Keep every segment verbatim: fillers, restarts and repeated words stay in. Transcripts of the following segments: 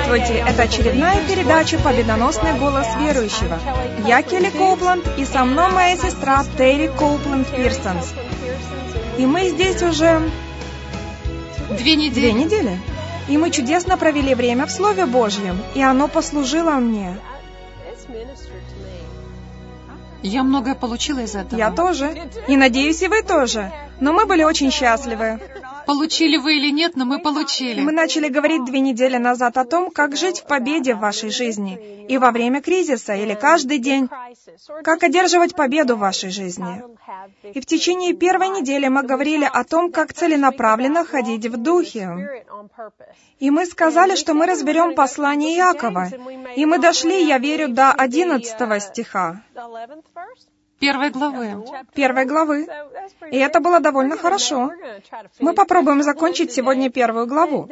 Здравствуйте! Это очередная передача «Победоносный голос верующего». Я Келли Коупланд, и со мной моя сестра Терри Коупланд-Пирсонс. И мы здесь уже... Две недели. Две недели. И мы чудесно провели время в Слове Божьем, и оно послужило мне. Я многое получила из этого. Я тоже. И надеюсь, и вы тоже. Но мы были очень счастливы. Получили вы или нет, но мы получили. Мы начали говорить две недели назад о том, как жить в победе в вашей жизни. И во время кризиса, или каждый день. Как одерживать победу в вашей жизни. И в течение первой недели мы говорили о том, как целенаправленно ходить в Духе. И мы сказали, что мы разберем послание Иакова. И мы дошли, я верю, до одиннадцатого стиха. Первой главы. Первой главы. И это было довольно хорошо. Мы попробуем закончить сегодня первую главу.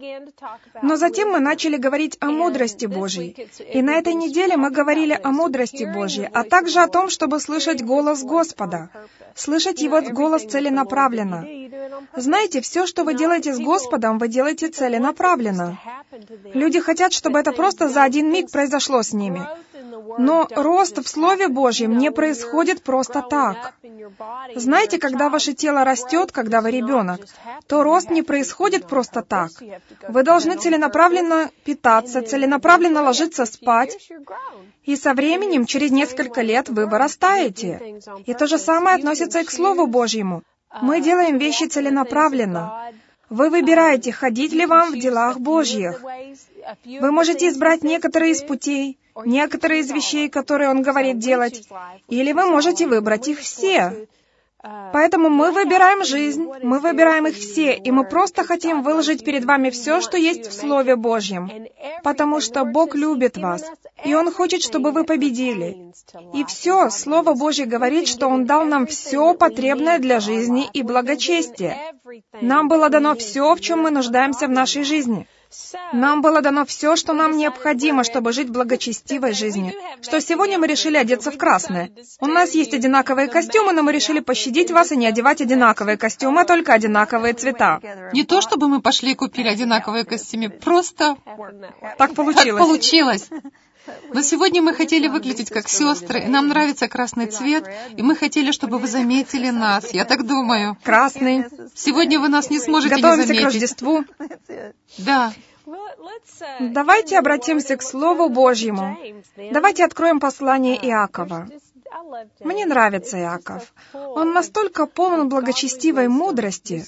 Но затем мы начали говорить о мудрости Божьей. И на этой неделе мы говорили о мудрости Божьей, а также о том, чтобы слышать голос Господа. Слышать Его голос целенаправленно. Знаете, все, что вы делаете с Господом, вы делаете целенаправленно. Люди хотят, чтобы это просто за один миг произошло с ними. Но рост в Слове Божьем не происходит просто так. Знаете, когда ваше тело растет, когда вы ребенок, то рост не происходит просто так. Вы должны целенаправленно питаться, целенаправленно ложиться спать, и со временем, через несколько лет, вы вырастаете. И то же самое относится и к Слову Божьему. Мы делаем вещи целенаправленно. Вы выбираете, ходить ли вам в делах Божьих. Вы можете избрать некоторые из путей, некоторые из вещей, которые Он говорит делать, или вы можете выбрать их все. Поэтому мы выбираем жизнь, мы выбираем их все, и мы просто хотим выложить перед вами все, что есть в Слове Божьем, потому что Бог любит вас, и Он хочет, чтобы вы победили. И все, Слово Божье говорит, что Он дал нам все потребное для жизни и благочестия. Нам было дано все, в чем мы нуждаемся в нашей жизни. Нам было дано все, что нам необходимо, чтобы жить благочестивой жизнью. Что сегодня мы решили одеться в красное. У нас есть одинаковые костюмы, но мы решили пощадить вас и не одевать одинаковые костюмы, а только одинаковые цвета. Не то, чтобы мы пошли и купили одинаковые костюмы, просто... Так получилось. Так получилось. Но сегодня мы хотели выглядеть как сестры, и нам нравится красный цвет, и мы хотели, чтобы вы заметили нас, я так думаю. Красный. Сегодня вы нас не сможете Готовимся не заметить. Готовимся к Рождеству. Да. Давайте обратимся к Слову Божьему. Давайте откроем послание Иакова. Мне нравится Иаков. Он настолько полон благочестивой мудрости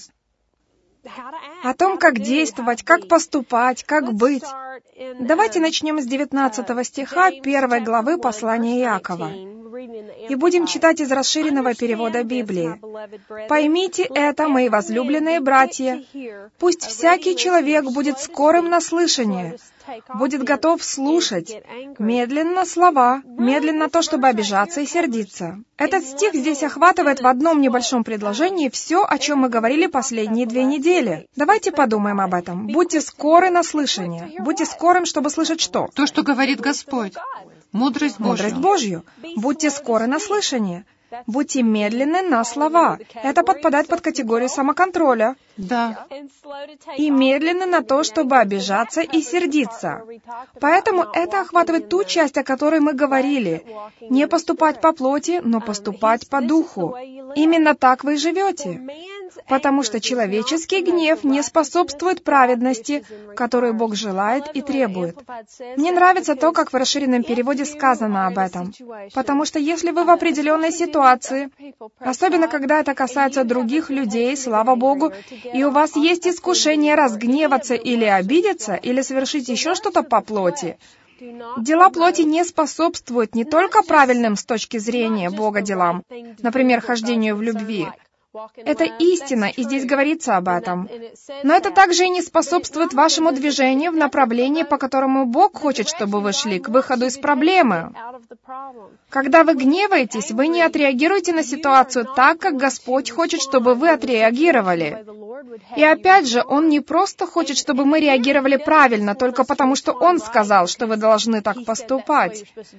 о том, как действовать, как поступать, как быть. Давайте начнем с девятнадцатого стиха первой главы послания Иакова. И будем читать из расширенного перевода Библии. «Поймите это, мои возлюбленные братья, пусть всякий человек будет скорым на слышание, будет готов слушать, медленно слова, медленно то, чтобы обижаться и сердиться». Этот стих здесь охватывает в одном небольшом предложении все, о чем мы говорили последние две недели. Давайте подумаем об этом. Будьте скоры на слышание. Будьте скорым, чтобы слышать что? То, что говорит Господь. Мудрость Божью. Мудрость Божью. Будьте скоры на слышание. Будьте медленны на слова. Это подпадает под категорию самоконтроля. Да. И медленны на то, чтобы обижаться и сердиться. Поэтому это охватывает ту часть, о которой мы говорили. Не поступать по плоти, но поступать по духу. Именно так вы живете. Потому что человеческий гнев не способствует праведности, которую Бог желает и требует. Мне нравится то, как в расширенном переводе сказано об этом. Потому что если вы в определенной ситуации, особенно когда это касается других людей, слава Богу, и у вас есть искушение разгневаться или обидеться, или совершить еще что-то по плоти, дела плоти не способствуют не только правильным с точки зрения Бога делам, например, хождению в любви. Это истина, и здесь говорится об этом. Но это также и не способствует вашему движению в направлении, по которому Бог хочет, чтобы вы шли, к выходу из проблемы. Когда вы гневаетесь, вы не отреагируете на ситуацию так, как Господь хочет, чтобы вы отреагировали. И опять же, Он не просто хочет, чтобы мы реагировали правильно, только потому что Он сказал, что вы должны так поступать.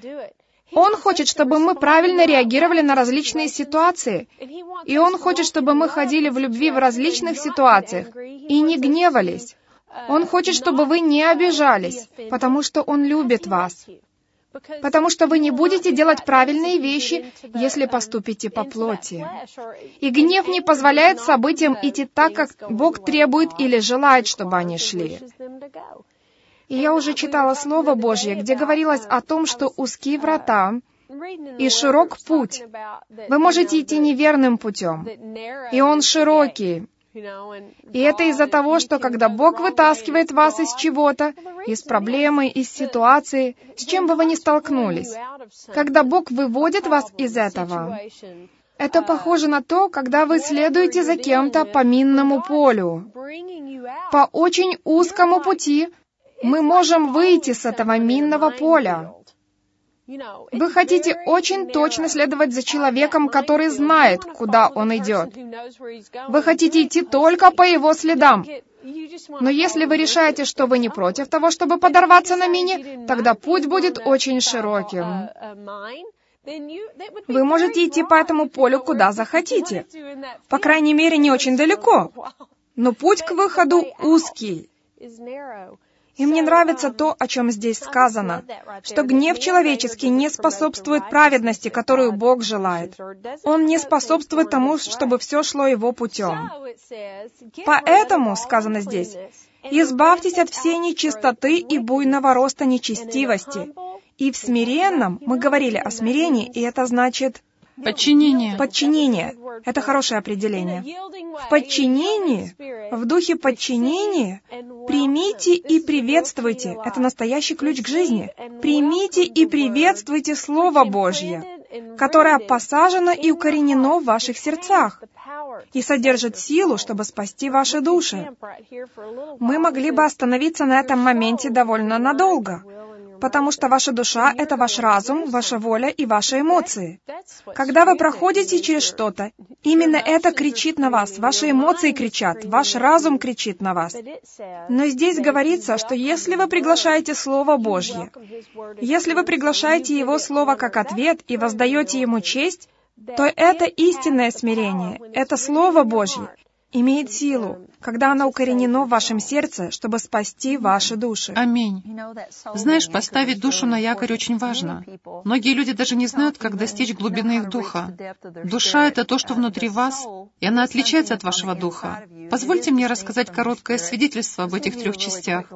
Он хочет, чтобы мы правильно реагировали на различные ситуации. И Он хочет, чтобы мы ходили в любви в различных ситуациях и не гневались. Он хочет, чтобы вы не обижались, потому что Он любит вас. Потому что вы не будете делать правильные вещи, если поступите по плоти. И гнев не позволяет событиям идти так, как Бог требует или желает, чтобы они шли. И я уже читала Слово Божье, где говорилось о том, что узкие врата и широк путь. Вы можете идти неверным путем, и он широкий. И это из-за того, что когда Бог вытаскивает вас из чего-то, из проблемы, из ситуации, с чем бы вы ни столкнулись, когда Бог выводит вас из этого, это похоже на то, когда вы следуете за кем-то по минному полю. По очень узкому пути мы можем выйти с этого минного поля. Вы хотите очень точно следовать за человеком, который знает, куда он идет. Вы хотите идти только по его следам. Но если вы решаете, что вы не против того, чтобы подорваться на мине, тогда путь будет очень широким. Вы можете идти по этому полю куда захотите. По крайней мере, не очень далеко. Но путь к выходу узкий. И мне нравится то, о чем здесь сказано, что гнев человеческий не способствует праведности, которую Бог желает. Он не способствует тому, чтобы все шло Его путем. Поэтому, сказано здесь, «Избавьтесь от всей нечистоты и буйного роста нечестивости». И в смиренном, мы говорили о смирении, и это значит... Подчинение. Подчинение. Это хорошее определение. В подчинении, в духе подчинения, примите и приветствуйте. Это настоящий ключ к жизни. Примите и приветствуйте Слово Божье, которое посажено и укоренено в ваших сердцах и содержит силу, чтобы спасти ваши души. Мы могли бы остановиться на этом моменте довольно надолго, потому что ваша душа — это ваш разум, ваша воля и ваши эмоции. Когда вы проходите через что-то, именно это кричит на вас, ваши эмоции кричат, ваш разум кричит на вас. Но здесь говорится, что если вы приглашаете Слово Божье, если вы приглашаете Его Слово как ответ и воздаете Ему честь, то это истинное смирение, это Слово Божье имеет силу, когда оно укоренено в вашем сердце, чтобы спасти ваши души. Аминь. Знаешь, поставить душу на якорь очень важно. Многие люди даже не знают, как достичь глубины их духа. Душа — это то, что внутри вас, и она отличается от вашего духа. Позвольте мне рассказать короткое свидетельство об этих трех частях.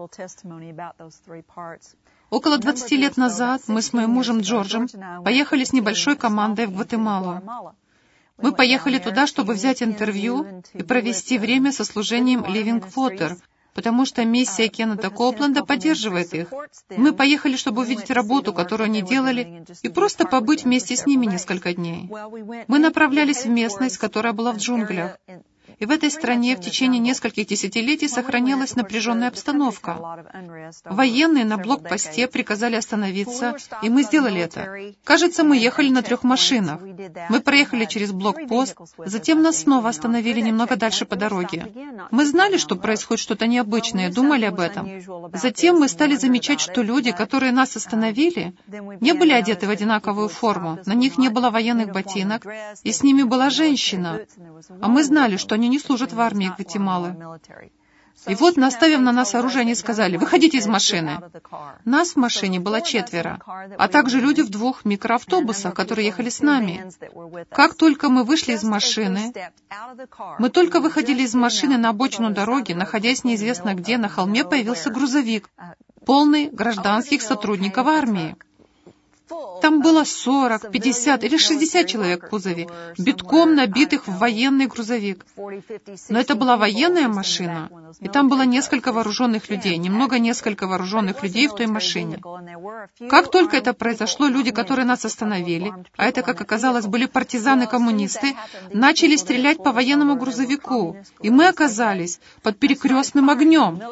Около двадцати лет назад мы с моим мужем Джорджем поехали с небольшой командой в Гватемалу. Мы поехали туда, чтобы взять интервью и провести время со служением Living Water, потому что миссия Кеннета Копленда поддерживает их. Мы поехали, чтобы увидеть работу, которую они делали, и просто побыть вместе с ними несколько дней. Мы направлялись в местность, которая была в джунглях. И в этой стране в течение нескольких десятилетий сохранялась напряженная обстановка. Военные на блокпосте приказали остановиться, и мы сделали это. Кажется, мы ехали на трех машинах. Мы проехали через блокпост, затем нас снова остановили немного дальше по дороге. Мы знали, что происходит что-то необычное, думали об этом. Затем мы стали замечать, что люди, которые нас остановили, не были одеты в одинаковую форму, на них не было военных ботинок, и с ними была женщина. А мы знали, что они не служат в армии Гватемалы. И вот, наставив на нас оружие, они сказали: «Выходите из машины». Нас в машине было четверо, а также люди в двух микроавтобусах, которые ехали с нами. Как только мы вышли из машины, мы только выходили из машины на обочину дороги, находясь неизвестно где, на холме появился грузовик, полный гражданских сотрудников армии. Там было сорок, пятьдесят или шестьдесят человек в кузове, битком набитых в военный грузовик. Но это была военная машина, и там было несколько вооруженных людей, немного несколько вооруженных людей в той машине. Как только это произошло, люди, которые нас остановили, а это, как оказалось, были партизаны-коммунисты, начали стрелять по военному грузовику, и мы оказались под перекрестным огнем.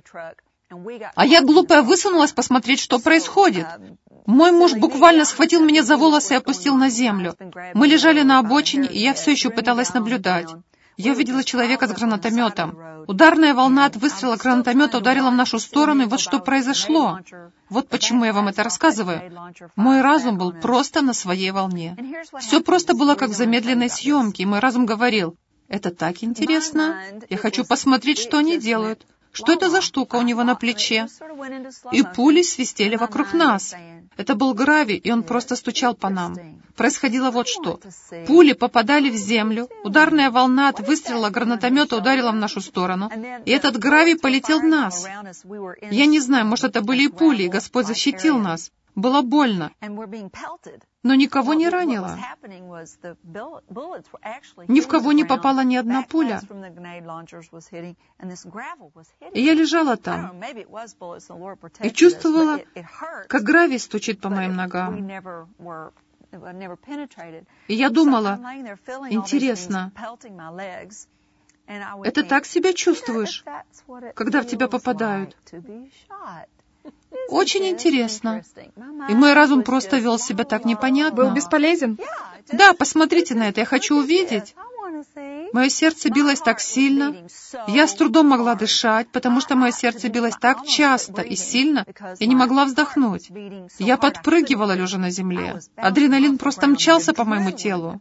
А я, глупая, высунулась посмотреть, что происходит. Мой муж буквально схватил меня за волосы и опустил на землю. Мы лежали на обочине, и я все еще пыталась наблюдать. Я увидела человека с гранатометом. Ударная волна от выстрела гранатомета ударила в нашу сторону, и вот что произошло. Вот почему я вам это рассказываю. Мой разум был просто на своей волне. Все просто было как в замедленной съемке, и мой разум говорил: «Это так интересно. Я хочу посмотреть, что они делают. что это за штука у него на плече. И пули свистели вокруг нас. Это был гравий, и он просто стучал по нам. Происходило вот что. Пули попадали в землю, ударная волна от выстрела гранатомета ударила в нашу сторону, и этот гравий полетел в нас. Я не знаю, может, это были и пули, и Господь защитил нас. Было больно, но никого не ранило. Ни в кого не попала ни одна пуля. И я лежала там и чувствовала, как гравий стучит по моим ногам. И я думала, интересно, это так себя чувствуешь, когда в тебя попадают? Очень интересно. И мой разум просто вел себя так непонятно. Был бесполезен? Да, посмотрите на это, я хочу увидеть. Мое сердце билось так сильно. Я с трудом могла дышать, потому что мое сердце билось так часто и сильно, я не могла вздохнуть. Я подпрыгивала, лежа на земле. Адреналин просто мчался по моему телу.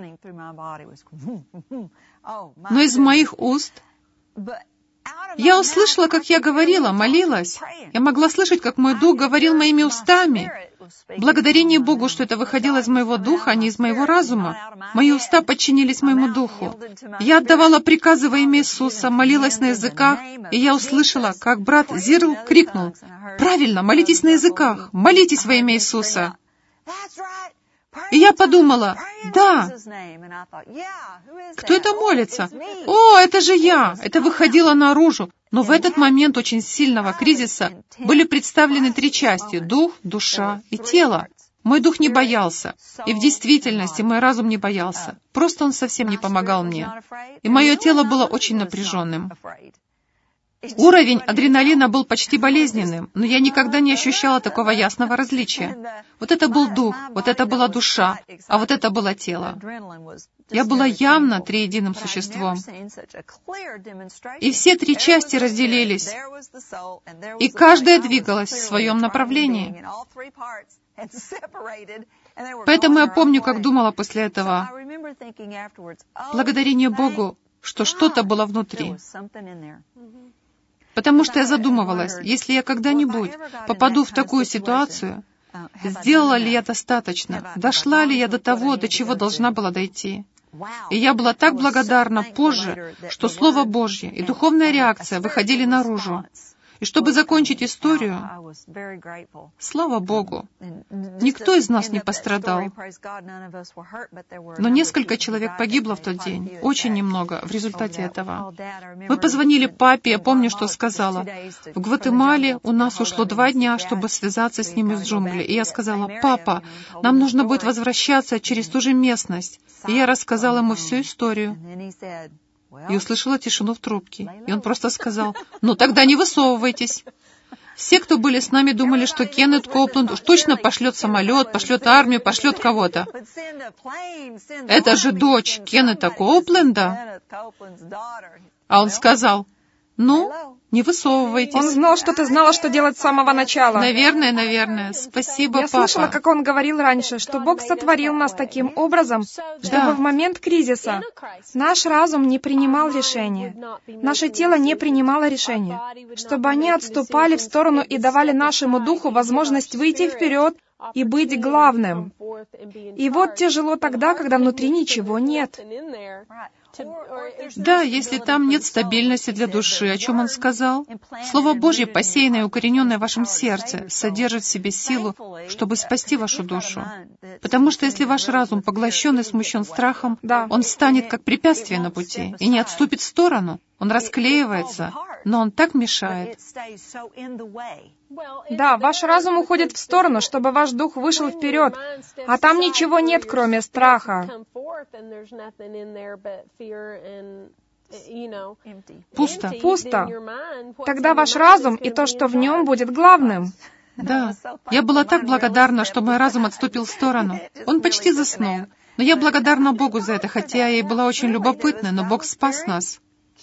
Но из моих уст я услышала, как я говорила, молилась. Я могла слышать, как мой дух говорил моими устами. Благодарение Богу, что это выходило из моего духа, а не из моего разума. Мои уста подчинились моему духу. Я отдавала приказы во имя Иисуса, молилась на языках, и я услышала, как брат Зирл крикнул: «Правильно, молитесь на языках, молитесь во имя Иисуса». И я подумала, да, кто это молится? О, это же я! Это выходило наружу. Но в этот момент очень сильного кризиса были представлены три части — дух, душа и тело. Мой дух не боялся, и в действительности мой разум не боялся. Просто он совсем не помогал мне. И мое тело было очень напряженным. Уровень адреналина был почти болезненным, но я никогда не ощущала такого ясного различия. Вот это был дух, вот это была душа, а вот это было тело. Я была явно триединым существом. И все три части разделились, и каждая двигалась в своем направлении. Поэтому я помню, как думала после этого: благодарение Богу, что что-то было внутри. Потому что я задумывалась, если я когда-нибудь попаду в такую ситуацию, сделала ли я достаточно, дошла ли я до того, до чего должна была дойти. И я была так благодарна позже, что Слово Божье и духовная реакция выходили наружу. И чтобы закончить историю, слава Богу, никто из нас не пострадал. Но несколько человек погибло в тот день, очень немного в результате этого. Мы позвонили папе, я помню, что сказала. В Гватемале у нас ушло два дня, чтобы связаться с ним из джунглей. И я сказала: «Папа, нам нужно будет возвращаться через ту же местность». И я рассказала ему всю историю. И услышала тишину в трубке. И он просто сказал: «Ну тогда не высовывайтесь». Все, кто были с нами, думали, что Кеннет Коупленд уж точно пошлет самолет, пошлет армию, пошлет кого-то. Это же дочь Кеннета Коупленда. А он сказал: «Ну, не высовывайтесь». Он знал, что ты знала, что делать с самого начала. Наверное, наверное. Спасибо, Я папа. Я слышала, как он говорил раньше, что Бог сотворил нас таким образом, чтобы да. в момент кризиса наш разум не принимал решения, наше тело не принимало решения, чтобы они отступали в сторону и давали нашему духу возможность выйти вперед и быть главным. И вот тяжело тогда, когда внутри ничего нет. Да, если там нет стабильности для души, о чем он сказал? Слово Божье, посеянное и укорененное в вашем сердце, содержит в себе силу, чтобы спасти вашу душу. Потому что если ваш разум поглощен и смущен страхом, да. он станет как препятствие на пути и не отступит в сторону. Он расклеивается, но он так мешает. Да, ваш разум уходит в сторону, чтобы ваш дух вышел вперед, а там ничего нет, кроме страха. Пусто. Пусто. Тогда ваш разум и то, что в нем, будет главным. Да, я была так благодарна, что мой разум отступил в сторону. Он почти заснул. Но я благодарна Богу за это, хотя я и была очень любопытна, но Бог спас нас.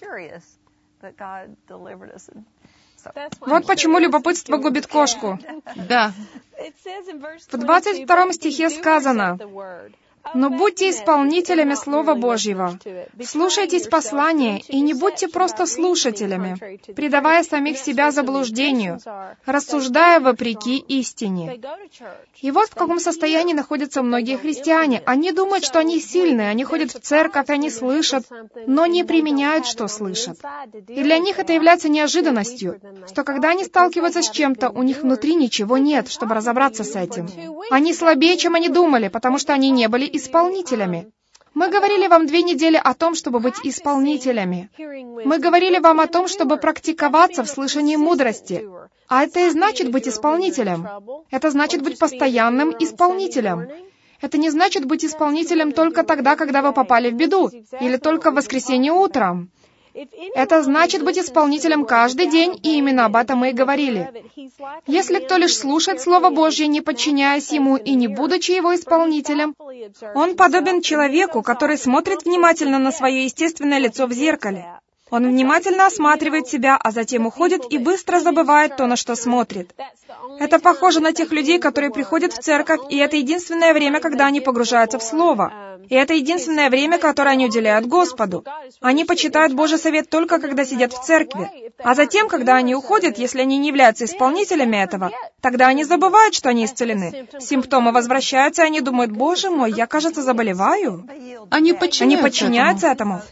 Вот почему любопытство губит кошку. Да. В двадцать втором стихе сказано: Но будьте исполнителями Слова Божьего. Слушайтесь послания и не будьте просто слушателями, предавая самих себя заблуждению, рассуждая вопреки истине. И вот в каком состоянии находятся многие христиане. Они думают, что они сильные, они ходят в церковь, они слышат, но не применяют, что слышат. И для них это является неожиданностью, что когда они сталкиваются с чем-то, у них внутри ничего нет, чтобы разобраться с этим. Они слабее, чем они думали, потому что они не были исполнителями. Мы говорили вам две недели о том, чтобы быть исполнителями. Мы говорили вам о том, чтобы практиковаться в слышании мудрости. А это и значит быть исполнителем. Это значит быть постоянным исполнителем. Это не значит быть исполнителем только тогда, когда вы попали в беду, или только в воскресенье утром. Это значит быть исполнителем каждый день, и именно об этом мы и говорили. Если кто лишь слушает Слово Божье, не подчиняясь Ему и не будучи Его исполнителем, он подобен человеку, который смотрит внимательно на свое естественное лицо в зеркале. Он внимательно осматривает себя, а затем уходит и быстро забывает то, на что смотрит. Это похоже на тех людей, которые приходят в церковь, и это единственное время, когда они погружаются в Слово. И это единственное время, которое они уделяют Господу. Они почитают Божий совет только когда сидят в церкви. А затем, когда они уходят, если они не являются исполнителями этого, тогда они забывают, что они исцелены. Симптомы возвращаются, и они думают: «Боже мой, я, кажется, заболеваю». Они подчиняются, они подчиняются этому.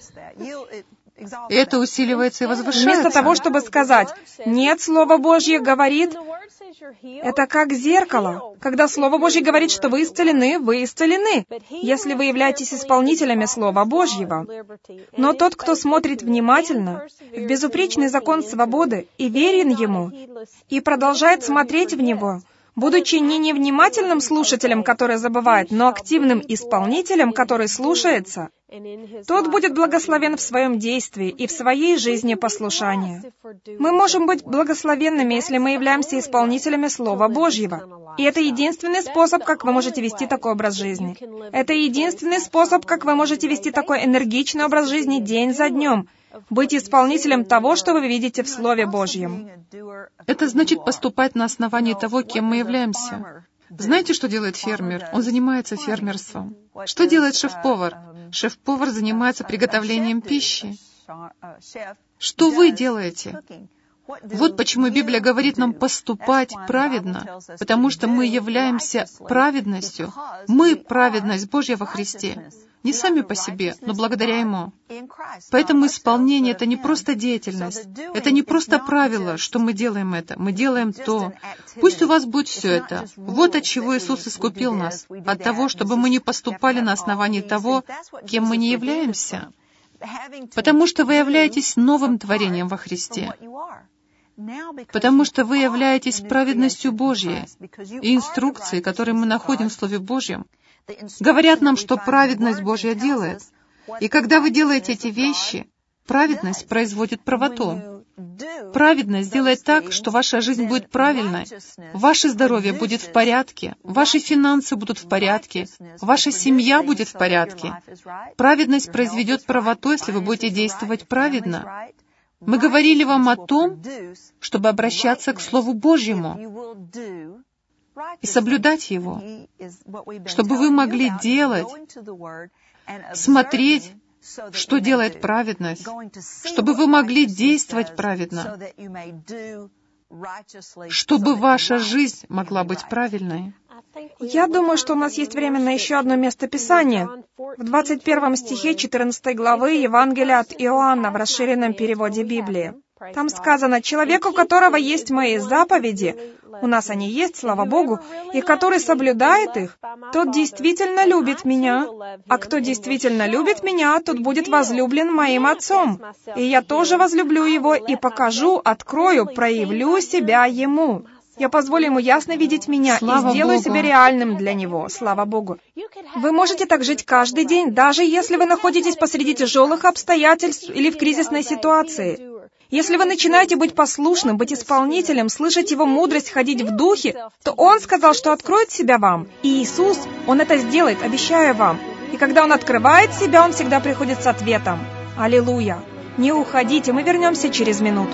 И это усиливается и возвышается. Вместо того, чтобы сказать: «Нет, Слово Божье говорит...» Это как зеркало. Когда Слово Божье говорит, что вы исцелены, вы исцелены, если вы являетесь исполнителями Слова Божьего. Но тот, кто смотрит внимательно, в безупречный закон свободы и верен Ему, и продолжает смотреть в Него, будучи не невнимательным слушателем, который забывает, но активным исполнителем, который слушается, тот будет благословен в своем действии и в своей жизни послушания. Мы можем быть благословенными, если мы являемся исполнителями Слова Божьего. И это единственный способ, как вы можете вести такой образ жизни. Это единственный способ, как вы можете вести такой энергичный образ жизни день за днем. Быть исполнителем того, что вы видите в Слове Божьем. Это значит поступать на основании того, кем мы являемся. Знаете, что делает фермер? Он занимается фермерством. Что делает шеф-повар? Шеф-повар занимается приготовлением пищи. Что вы делаете? Вот почему Библия говорит нам поступать праведно, потому что мы являемся праведностью. Мы — праведность Божья во Христе. Не сами по себе, но благодаря Ему. Поэтому исполнение — это не просто деятельность, это не просто правило, что мы делаем это, мы делаем то. Пусть у вас будет все это. Вот от чего Иисус искупил нас, от того, чтобы мы не поступали на основании того, кем мы не являемся. Потому что вы являетесь новым творением во Христе. Потому что вы являетесь праведностью Божьей, и инструкции, которые мы находим в Слове Божьем, говорят нам, что праведность Божья делает. И когда вы делаете эти вещи, праведность производит правоту. Праведность делает так, что ваша жизнь будет правильной, ваше здоровье будет в порядке, ваши финансы будут в порядке, ваша семья будет в порядке. Праведность произведет правоту, если вы будете действовать праведно. Мы говорили вам о том, чтобы обращаться к Слову Божьему и соблюдать его, чтобы вы могли делать, смотреть, что делает праведность, чтобы вы могли действовать праведно, чтобы ваша жизнь могла быть правильной. Я думаю, что у нас есть время на еще одно место Писания. В двадцать первом стихе четырнадцатой главы Евангелия от Иоанна в расширенном переводе Библии. Там сказано: «Человек, у которого есть мои заповеди, у нас они есть, слава Богу, и который соблюдает их, тот действительно любит меня, а кто действительно любит меня, тот будет возлюблен моим Отцом, и я тоже возлюблю его и покажу, открою, проявлю себя ему». Я позволю ему ясно видеть меня Слава и сделаю Богу. себя реальным для него. Слава Богу. Вы можете так жить каждый день, даже если вы находитесь посреди тяжелых обстоятельств или в кризисной ситуации. Если вы начинаете быть послушным, быть исполнителем, слышать Его мудрость, ходить в духе, то Он сказал, что откроет себя вам. И Иисус, Он это сделает, обещаю вам. И когда Он открывает себя, Он всегда приходит с ответом. Аллилуйя. Не уходите, мы вернемся через минуту.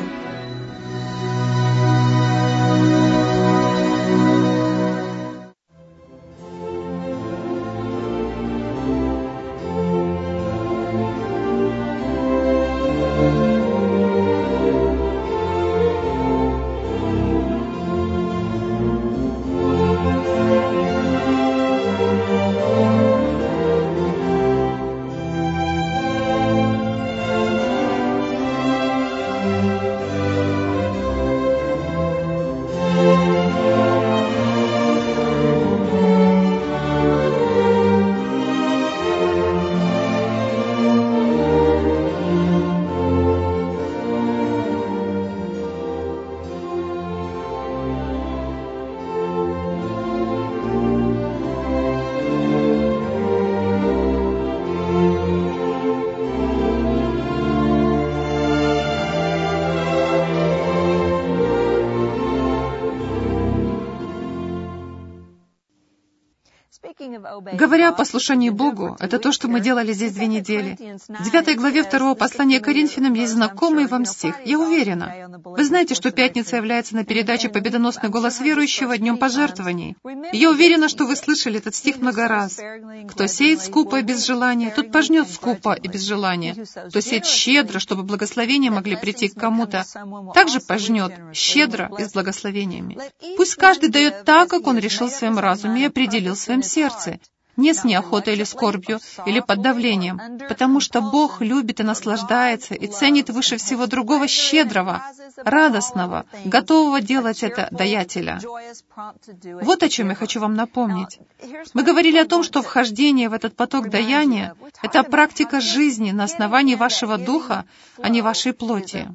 Говоря о послушании Богу, это то, что мы делали здесь две недели. В девятой главе второго послания к Коринфянам есть знакомый вам стих. Я уверена. Вы знаете, что пятница является на передаче «Победоносный голос верующего» днем пожертвований. И я уверена, что вы слышали этот стих много раз. «Кто сеет скупо и без желания, тот пожнет скупо и без желания. Кто сеет щедро, чтобы благословения могли прийти к кому-то, также пожнет щедро и с благословениями». Пусть каждый дает так, как он решил в своем разуме и определил в своем сердце. Не с неохотой или скорбью, или под давлением, потому что Бог любит и наслаждается, и ценит выше всего другого щедрого, радостного, готового делать это даятеля. Вот о чем я хочу вам напомнить. Мы говорили о том, что вхождение в этот поток даяния — это практика жизни на основании вашего духа, а не вашей плоти.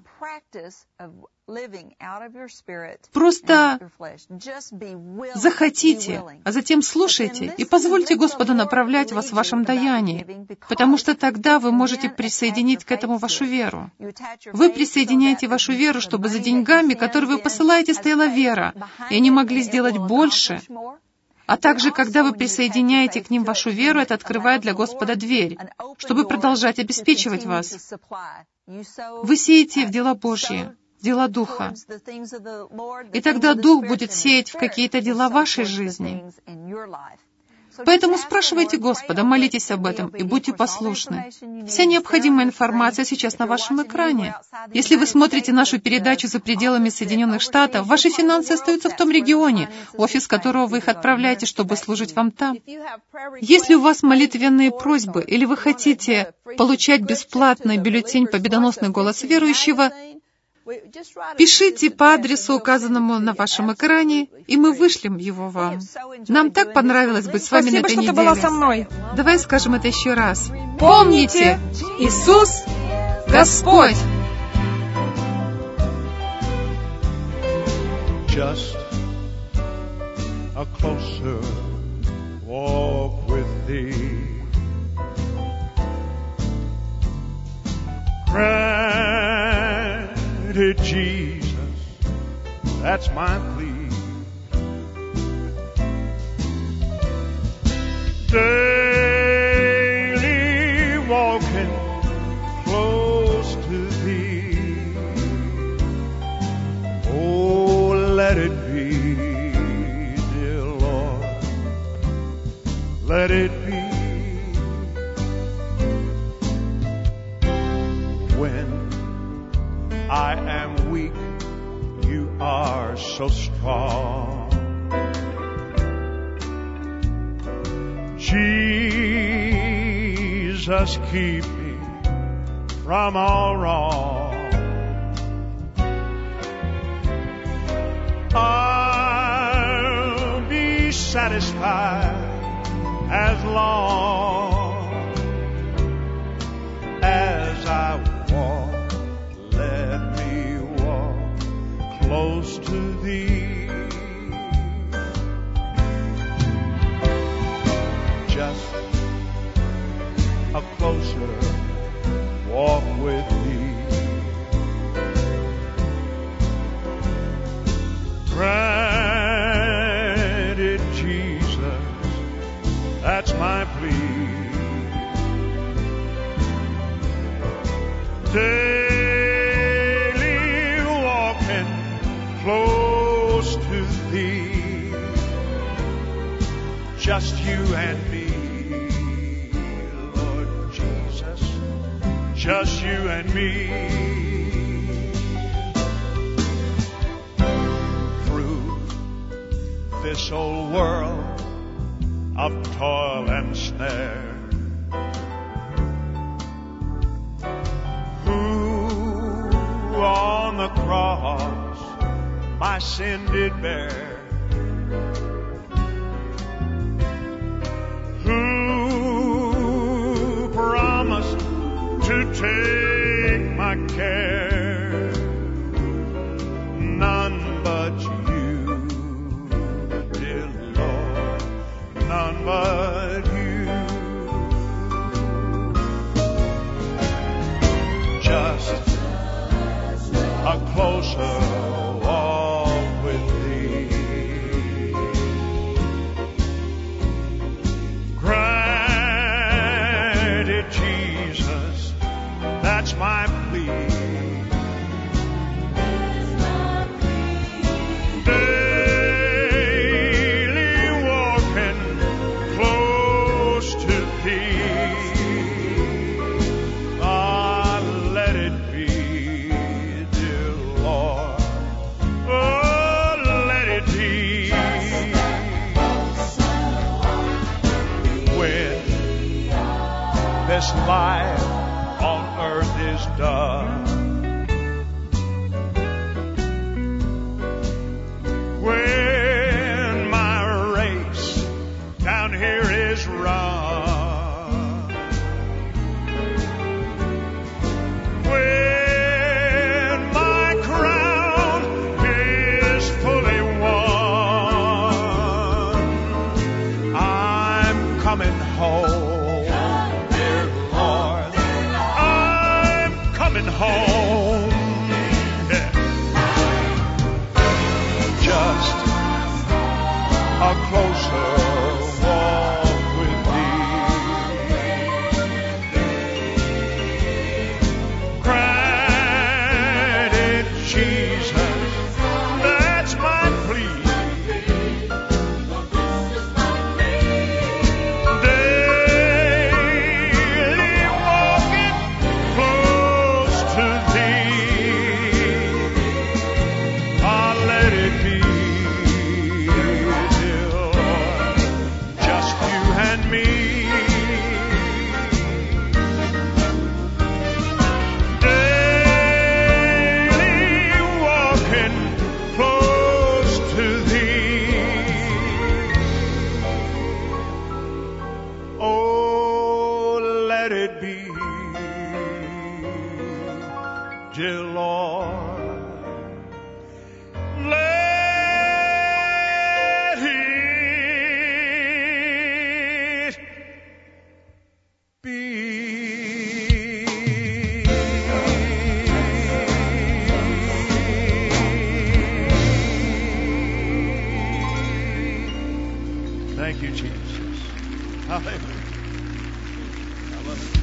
Просто захотите, а затем слушайте и позвольте Господу направлять вас в вашем даянии, потому что тогда вы можете присоединить к этому вашу веру. Вы присоединяете вашу веру, чтобы за деньгами, которые вы посылаете, стояла вера, и они могли сделать больше. А также, когда вы присоединяете к ним вашу веру, это открывает для Господа дверь, чтобы продолжать обеспечивать вас. Вы сеете в дела Божьи, дела Духа. И тогда Дух будет сеять в какие-то дела вашей жизни. Поэтому спрашивайте Господа, молитесь об этом и будьте послушны. Вся необходимая информация сейчас на вашем экране. Если вы смотрите нашу передачу за пределами Соединенных Штатов, ваши финансы остаются в том регионе, офис которого вы их отправляете, чтобы служить вам там. Если у вас молитвенные просьбы, или вы хотите получать бесплатный бюллетень «Победоносный голос верующего», пишите по адресу, указанному на вашем экране, и мы вышлем его вам. Нам так понравилось быть с вами Спасибо, на этой что неделе. ты была со мной. Давай скажем это еще раз. Помните, Иисус — Господь! Just a closer walk with thee. Granted, Jesus, that's my plea. Daily walking close to thee. Oh, let it be, dear Lord, let it be. I am weak, you are so strong. Jesus, keep me from all wrong. I'll be satisfied as long as I walk. Let me walk close to thee. Just a closer walk with thee. Granted, Jesus, that's my plea. Daily walking close to thee, just you and me, Lord Jesus, just you and me. Through this old world of toil and snare, on the cross my sin did bear, who promised to take my care, none but you, dear Lord, none but you. Just a closer walk with thee. That's my plea. Daily walking close to Thee. Ah, let it be, dear Lord. Oh, let it be. When this life on earth is done, when my race down here is run, when my crown is fully won, I'm coming home. Home, yeah. Just a closer walk with Thee. Granted, Jesus, that's my plea. Daily walking close to Thee. Ah, let it be, dear Lord, just You and me. Daily walking close to Thee. Oh, let it be, dear Lord, let it be. Thank you, Jesus. Hallelujah. I love it.